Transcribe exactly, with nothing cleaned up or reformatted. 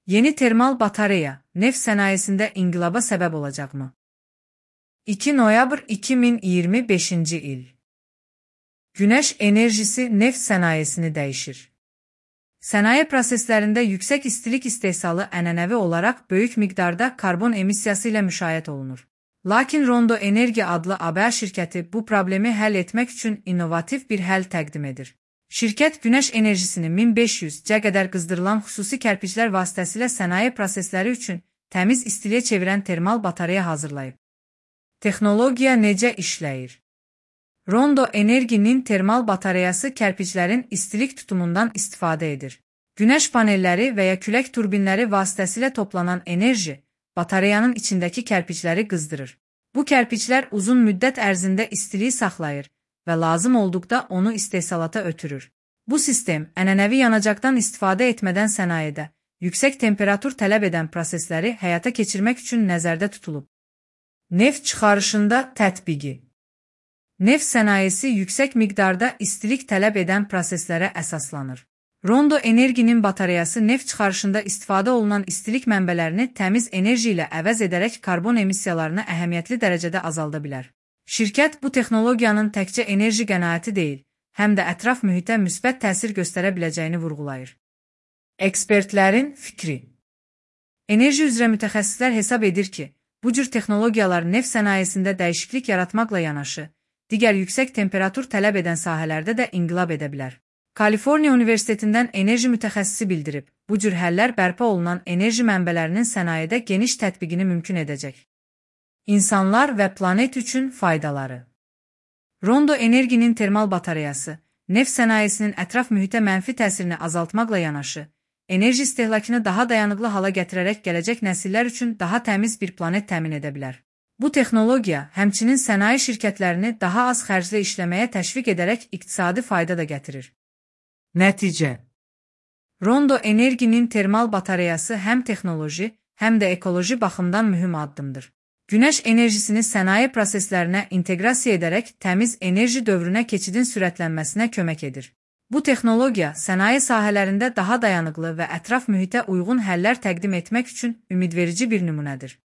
Yeni termal batareya, neft sənayesində inqilaba səbəb olacaqmı? iki noyabr iki min iyirmi beşinci il. Günəş enerjisi neft sənayesini dəyişir. Sənaye proseslərində yüksək istilik istehsalı ənənəvi olaraq böyük miqdarda karbon emissiyası ilə müşayiət olunur. Lakin Rondo Enerji adlı A B A şirkəti bu problemi həll etmək üçün innovativ bir həll təqdim edir. Şirkət günəş enerjisini min beş yüzə qədər qızdırılan xüsusi kərpiclər vasitəsilə sənaye prosesləri üçün təmiz istiliyə çevirən termal batareya hazırlayıb. Texnologiya necə işləyir? Rondo Enerjinin termal batareyası kərpiclərin istilik tutumundan istifadə edir. Günəş panelləri və ya külək turbinləri vasitəsilə toplanan enerji batareyanın içindəki kərpicləri qızdırır. Bu kərpiclər uzun müddət ərzində istiliyi saxlayır və lazım olduqda onu istehsalata ötürür. Bu sistem ənənəvi yanacaqdan istifadə etmədən sənayede yüksək temperatur tələb edən prosesləri həyata keçirmək üçün nəzərdə tutulub. Neft çıxarışında tətbiqi. Neft sənayesi yüksək miqdarda istilik tələb edən proseslərə əsaslanır. Rondo Enerjinin batareyası neft çıxarışında istifadə olunan istilik mənbələrini təmiz enerji ilə əvəz edərək karbon emissiyalarını əhəmiyyətli dərəcədə azalda bilər. Şirkət bu texnologiyanın təkcə enerji qənaəti deyil, həm də ətraf mühitə müsbət təsir göstərə biləcəyini vurğulayır. Ekspertlərin fikri. Enerji üzrə mütəxəssislər hesab edir ki, bu cür texnologiyalar neft sənayesində dəyişiklik yaratmaqla yanaşı, digər yüksək temperatur tələb edən sahələrdə də inqilab edə bilər. Kaliforniya Universitetindən enerji mütəxəssisi bildirib, bu cür həllər bərpa olunan enerji mənbələrinin sənayedə geniş tətbiqini mümkün edəcək. İnsanlar və planet üçün faydaları. Rondo Enerjinin termal batareyası, neft sənayesinin ətraf mühitə mənfi təsirini azaltmaqla yanaşı, enerji istehlakını daha dayanıqlı hala gətirərək gələcək nəsillər üçün daha təmiz bir planet təmin edə bilər. Bu texnologiya həmçinin sənaye şirkətlərini daha az xərclə işləməyə təşviq edərək iqtisadi fayda da gətirir. Nəticə. Rondo Enerjinin termal batareyası həm texnoloji, həm də ekoloji baxımdan mühüm addımdır. Günəş enerjisini sənaye proseslərinə inteqrasiya edərək təmiz enerji dövrünə keçidin sürətlənməsinə kömək edir. Bu texnologiya sənaye sahələrində daha dayanıqlı və ətraf mühitə uyğun həllər təqdim etmək üçün ümidverici bir nümunədir.